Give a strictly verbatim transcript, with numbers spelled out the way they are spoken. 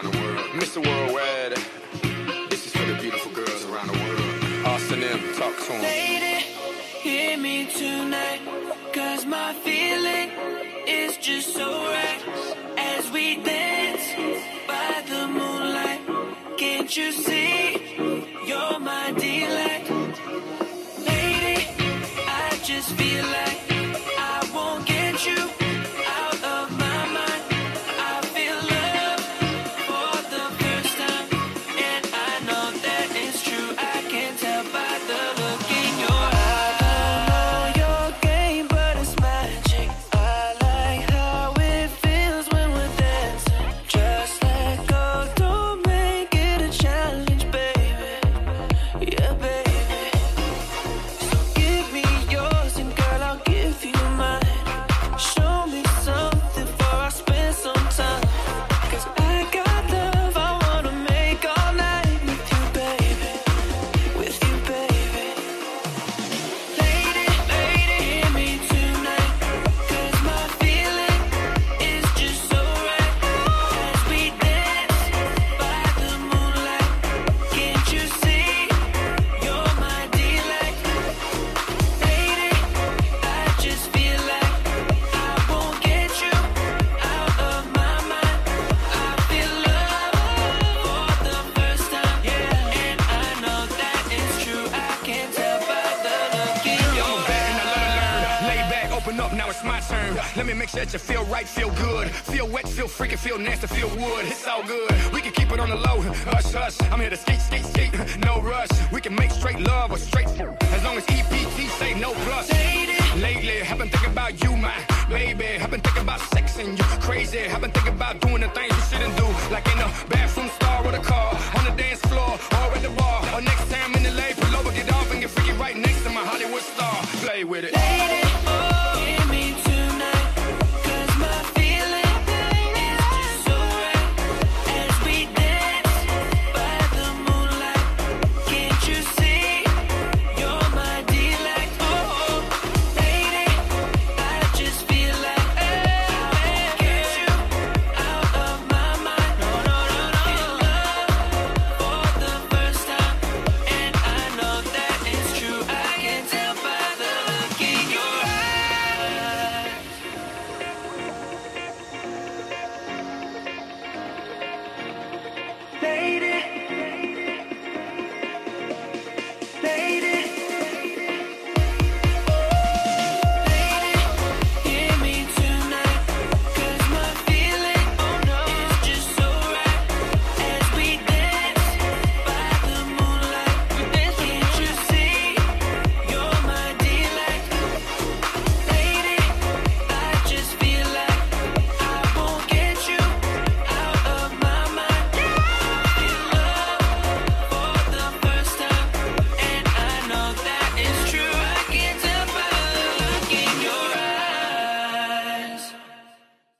around the world. Mister Worldwide, this is for the beautiful girls around the world. Austin M, talk to 'em. Lady, hear me tonight, cause my feeling is just so right. As we dance by the moonlight, can't you see you're my delight? Lady, I just feel like I won't get you out of my mind. I feel love for the first time, and I know that it's true. I can tell by the look in your eyes. I know your game, but it's magic. I like how it feels when we're dancing. Just let go, don't make it a challenge, baby. Yeah, baby. So give me yours, and girl, I'll give you mine. Show me something before I spend some time. Cause I got love I wanna make all night with you, baby. With you, baby. Lady, lady, hear me tonight, cause my feeling is just so right. As we dance by the moonlight, can't you see you're my delight? Lady, I just feel like I won't get you out of my mind. I feel love for the first time, yeah, and I know that it's true. I can tell by the look in your I'm back and I love to learn. Lay back, open up, now it's my turn. Let me make sure that you feel right, feel good. Feel wet, feel freaky, feel nasty, feel wood. It's all good. We can keep it on the low. Hush, hush. I'm here to skate, skate, skate. No rush. We can make straight love or straight as long as E P T say no plus. Lately, I've been thinking about you, my baby. I've been thinking about sex and you crazy. I've been thinking about doing the things you shouldn't do, like in the back.